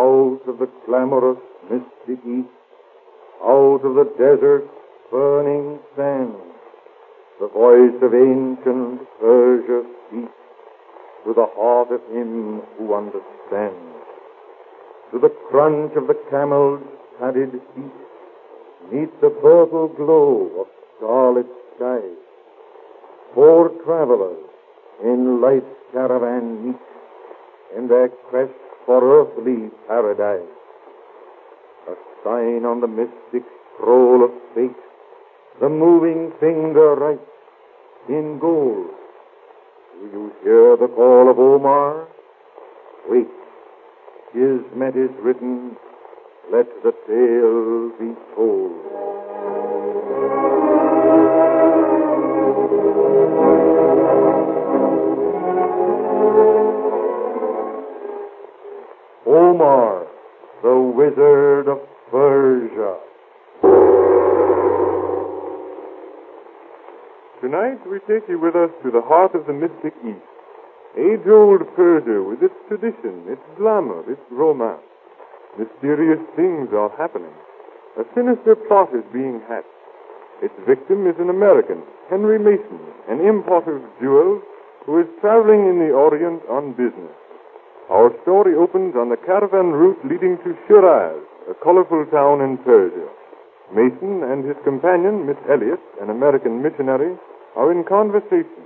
out of the clamorous mystic east, out of the desert's burning sand, the voice of ancient Persia speaks to the heart of him who understands. To the crunch of the camel's padded feet, neath the purple glow of starlit skies, four travelers in life's caravan meet in their quest for earthly paradise. A sign on the mystic scroll of fate, the moving finger writes in gold. Do you hear the call of Omar? Wait. Kismet is written. Let the tale be told. Omar, the Wizard of Persia. Tonight we take you with us to the heart of the mystic East. Age-old Persia with its tradition, its glamour, its romance. Mysterious things are happening. A sinister plot is being hatched. Its victim is an American, Henry Mason, an importer of jewels who is traveling in the Orient on business. Our story opens on the caravan route leading to Shiraz, a colorful town in Persia. Mason and his companion, Miss Elliot, an American missionary, are in conversation.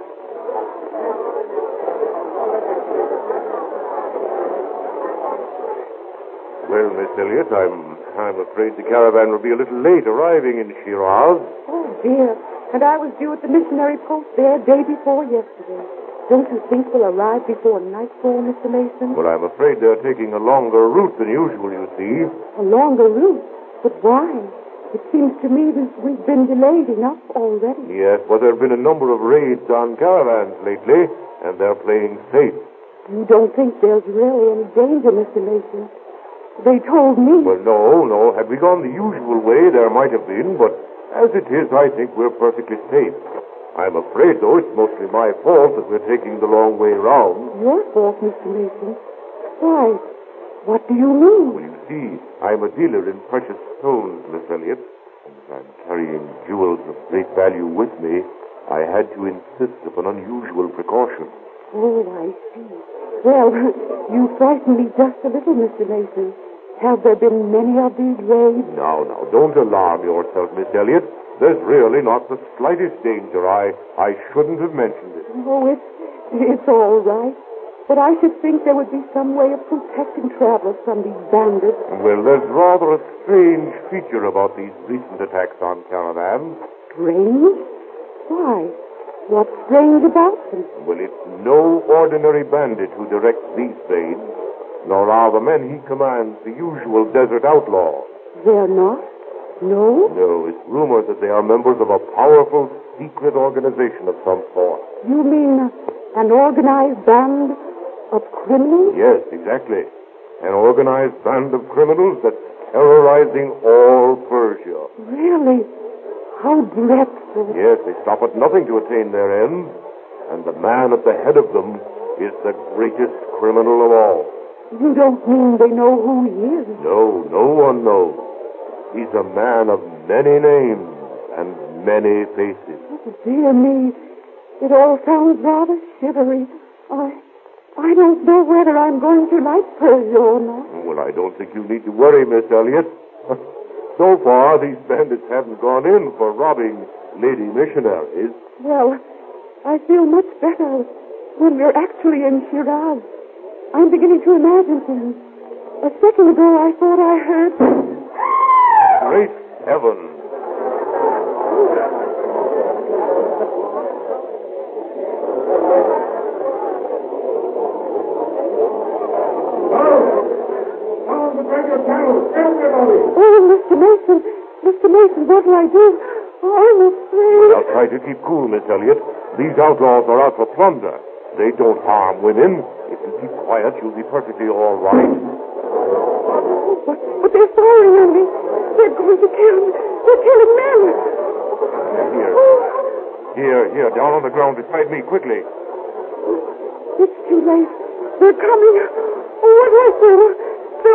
Well, Miss Elliot, I'm afraid the caravan will be a little late arriving in Shiraz. Oh, dear. And I was due at the missionary post there day before yesterday. Don't you think we'll arrive before nightfall, Mr. Mason? Well, I'm afraid they're taking a longer route than usual, you see. A longer route? But why? It seems to me that we've been delayed enough already. Yes, but there have been a number of raids on caravans lately, and they're playing safe. You don't think there's really any danger, Mr. Mason? They told me. Well, no. Had we gone the usual way, there might have been, but as it is, I think we're perfectly safe. I'm afraid, though, it's mostly my fault that we're taking the long way round. Your fault, Mr. Mason? Why, what do you mean? Well, you see, I'm a dealer in precious stones, Miss Elliot, and as I'm carrying jewels of great value with me, I had to insist upon unusual precaution. Oh, I see. Well, you frightened me just a little, Mr. Mason. Have there been many of these raids? Now, don't alarm yourself, Miss Elliot. There's really not the slightest danger. I shouldn't have mentioned it. Oh, it's all right. But I should think there would be some way of protecting travelers from these bandits. Well, there's rather a strange feature about these recent attacks on caravans. Strange? Why? What's strange about them? Well, it's no ordinary bandit who directs these raids, nor are the men he commands the usual desert outlaws. They're not? No? No, it's rumored that they are members of a powerful secret organization of some sort. You mean an organized band of criminals? Yes, exactly. An organized band of criminals that's terrorizing all Persia. Really? How dreadful. Yes, they stop at nothing to attain their ends, and the man at the head of them is the greatest criminal of all. You don't mean they know who he is? No one knows. He's a man of many names and many faces. Oh, dear me. It all sounds rather shivery. I don't know whether I'm going to like Persia or not. Well, I don't think you need to worry, Miss Elliot. So far, these bandits haven't gone in for robbing lady missionaries. Well, I feel much better when we're actually in Shiraz. I'm beginning to imagine things. A second ago, I thought I heard... Great heavens! Oh, Mr. Mason, what'll I do? Oh, I'm afraid. Now try to keep cool, Miss Elliot. These outlaws are out for plunder. They don't harm women. If you keep quiet, you'll be perfectly all right. But they're firing on me. They're going to kill me. They're killing men. Here, down on the ground beside me, quickly. It's too late. They're coming. Oh, what do I do?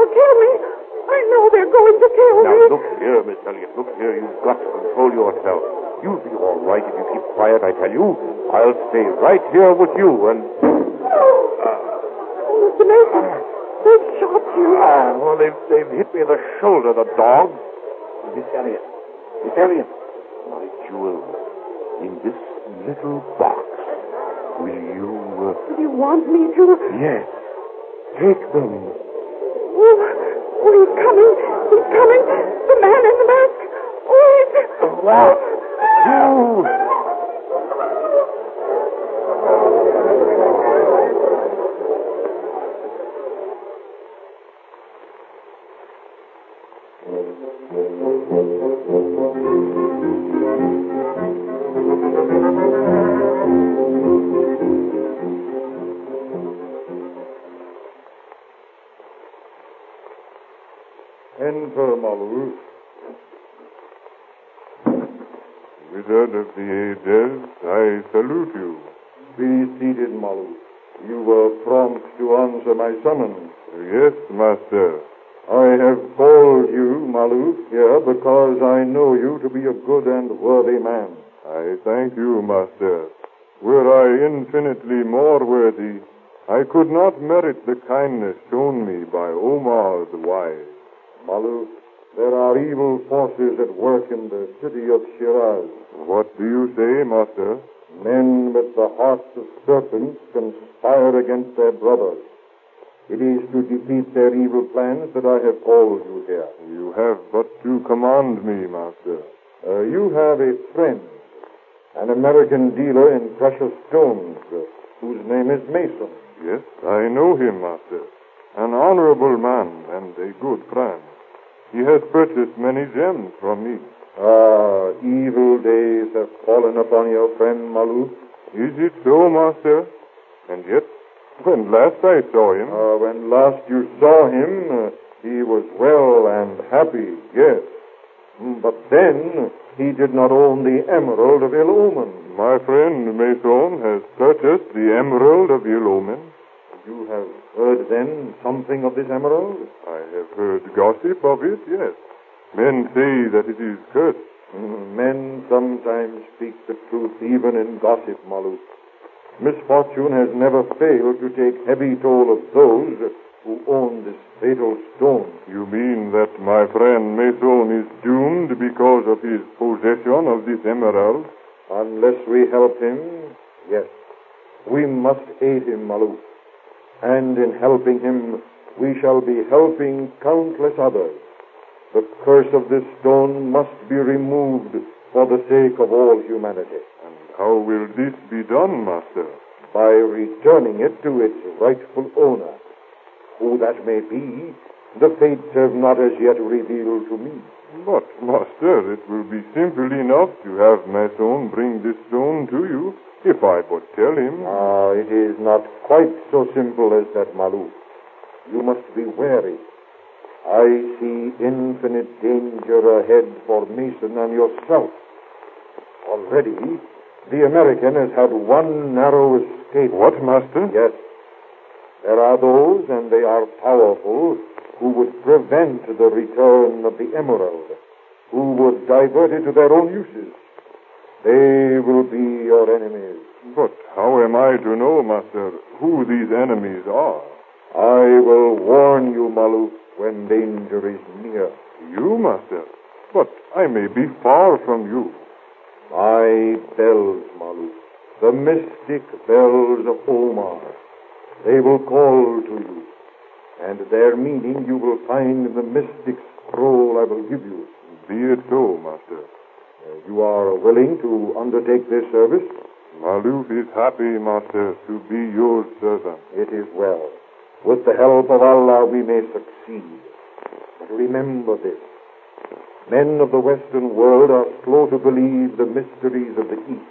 here, Miss Elliot. Look here, you've got to control yourself. You'll be all right if you keep quiet, I tell you. I'll stay right here with you and... Mr. Mason, they've shot you. Well, they've hit me in the shoulder, the dogs. Miss Elliot. Miss Elliot. My jewel, in this little box. Will you... Do you want me to? Yes. Take them. Oh, he's coming. He's coming. The man in the mask. Oh, What? You! Enter, Malou. Wizard of the Ages, I salute you. Be seated, Malou. You were prompt to answer my summons. Yes, master. I have called you, Malou, here because I know you to be a good and worthy man. I thank you, master. Were I infinitely more worthy, I could not merit the kindness shown me by Omar the Wise. Malou, there are evil forces at work in the city of Shiraz. What do you say, master? Men with the hearts of serpents conspire against their brothers. It is to defeat their evil plans that I have called you here. You have but to command me, master. You have a friend, an American dealer in precious stones, whose name is Mason. Yes, I know him, master. An honorable man and a good friend. He has purchased many gems from me. Evil days have fallen upon your friend, Malou. Is it so, master? And yet, when last I saw him... When last you saw him, he was well and happy, yes. But then, he did not own the Emerald of Il Omen. My friend Mason has purchased the Emerald of Il Omen. You have heard, then, something of this emerald? I have heard gossip of it, yes. Men say that it is cursed. Men sometimes speak the truth, even in gossip, Malou. Misfortune has never failed to take heavy toll of those who own this fatal stone. You mean that my friend Mason is doomed because of his possession of this emerald? Unless we help him, yes. We must aid him, Malou. And in helping him, we shall be helping countless others. The curse of this stone must be removed for the sake of all humanity. And how will this be done, master? By returning it to its rightful owner. Who that may be, the fates have not as yet revealed to me. But, master, it will be simple enough to have Mason bring this stone to you, if I but tell him. It is not quite so simple as that, Malou. You must be wary. I see infinite danger ahead for Mason and yourself. Already, the American has had one narrow escape. What, master? Yes. There are those, and they are powerful, who would prevent the return of the emerald, who would divert it to their own uses. They will be your enemies. But how am I to know, master, who these enemies are? I will warn you, Malou, when danger is near. You, master? But I may be far from you. My bells, Malou, the mystic bells of Omar. They will call to you, and their meaning you will find in the mystic scroll I will give you. Be it so, master. You are willing to undertake this service? Malou is happy, master, to be your servant. It is well. With the help of Allah, we may succeed. But remember this. Men of the Western world are slow to believe the mysteries of the East.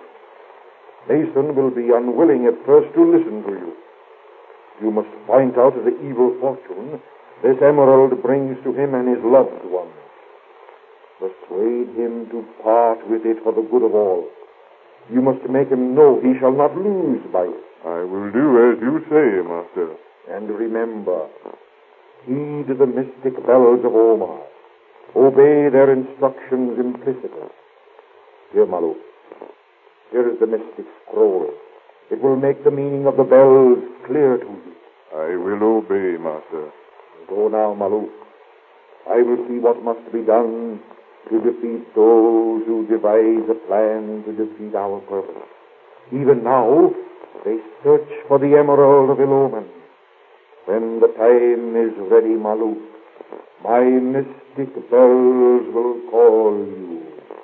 Mason will be unwilling at first to listen to you. You must point out the evil fortune this emerald brings to him and his loved ones. Persuade him to part with it for the good of all. You must make him know he shall not lose by it. I will do as you say, master. And remember, heed the mystic bells of Omar. Obey their instructions implicitly. Here, Maluk. Here is the mystic scroll. It will make the meaning of the bells clear to you. I will obey, Master. Go now, Maluk. I will see what must be done to defeat those who devise a plan to defeat our purpose. Even now, they search for the Emerald of Iloman. When the time is ready, Maluk, my mystic bells will call you.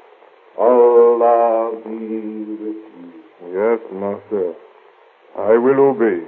Allah be with you. Yes, Master. I will obey.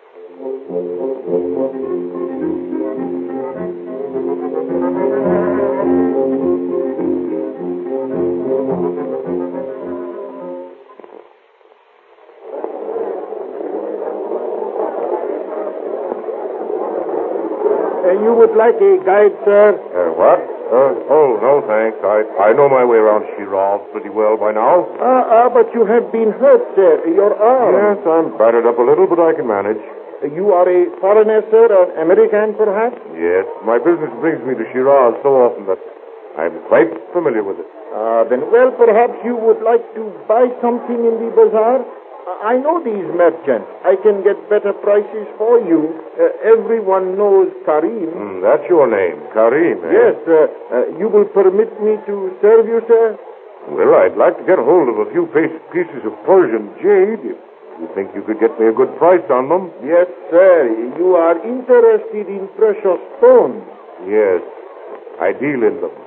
You would like a guide, sir? What? Oh, no, thanks. I know my way around Shiraz pretty well by now. But you have been hurt, sir. Your arm. Yes, I'm battered up a little, but I can manage. You are a foreigner, sir, an American, perhaps? Yes, my business brings me to Shiraz so often that I'm quite familiar with it. Then, well, perhaps you would like to buy something in the bazaar? I know these merchants. I can get better prices for you. Everyone knows Karim. That's your name, Karim, eh? Yes, you will permit me to serve you, sir? Well, I'd like to get hold of a few pieces of Persian jade. If you think you could get me a good price on them? Yes, sir. You are interested in precious stones. Yes, I deal in them.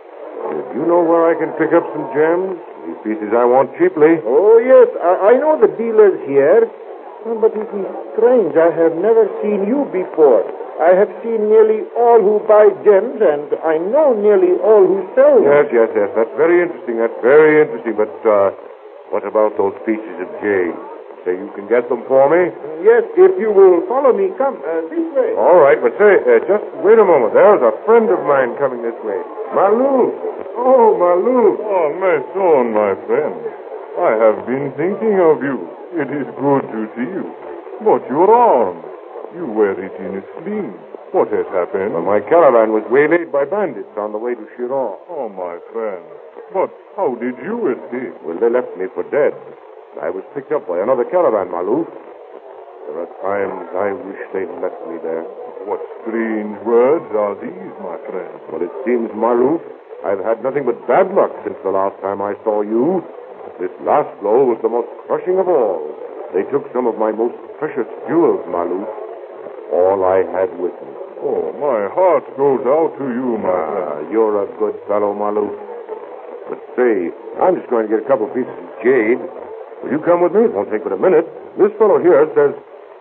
Do you know where I can pick up some gems? These pieces I want cheaply. Oh, yes, I know the dealers here. But it is strange. I have never seen you before. I have seen nearly all who buy gems, and I know nearly all who sell them. Yes. That's very interesting. But what about those pieces of jade? Say you can get them for me? Yes, if you will follow me. Come, this way. All right, but say, just wait a moment. There's a friend of mine coming this way. Maluk. Oh, Maluk. Oh, my son, my friend. I have been thinking of you. It is good to see you. But your arm, you wear it in a sling. What has happened? Well, my caravan was waylaid by bandits on the way to Shiraz. Oh, my friend. But how did you escape? Well, they left me for dead. I was picked up by another caravan, Maluk. There are times I wish they'd left me there. What strange words are these, my friend? Well, it seems, Maluk, I've had nothing but bad luck since the last time I saw you. This last blow was the most crushing of all. They took some of my most precious jewels, Maluk. All I had with me. Oh, my heart goes out to you, my friend. You're a good fellow, Maluk. But say, I'm just going to get a couple pieces of jade. Will you come with me? It won't take but a minute. This fellow here says...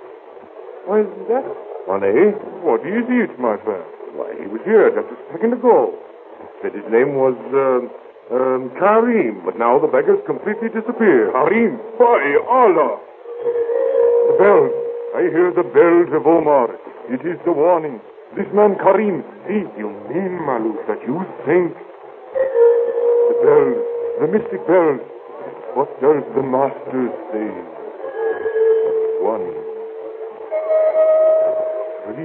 Why, isn't that funny? What is it, my friend? Why, he was here just a second ago. Said his name was, Karim, but now the beggar's completely disappeared. Karim, by Allah! The bells. I hear the bells of Omar. It is the warning. This man Karim, he... You mean, Maluk, that you think... The bells, the mystic bells. What does the Master say? 1, 3,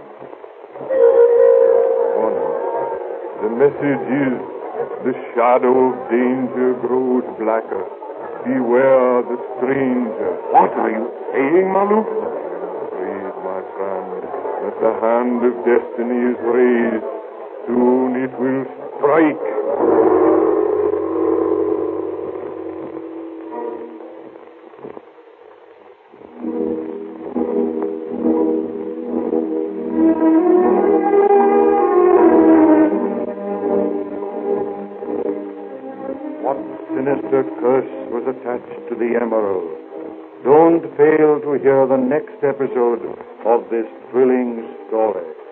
1. The message is, the shadow of danger grows blacker. Beware the stranger. What are you saying, Maluk? Read, my friend, that the hand of destiny is raised. Soon it will strike. Sinister curse was attached to the emerald. Don't fail to hear the next episode of this thrilling story.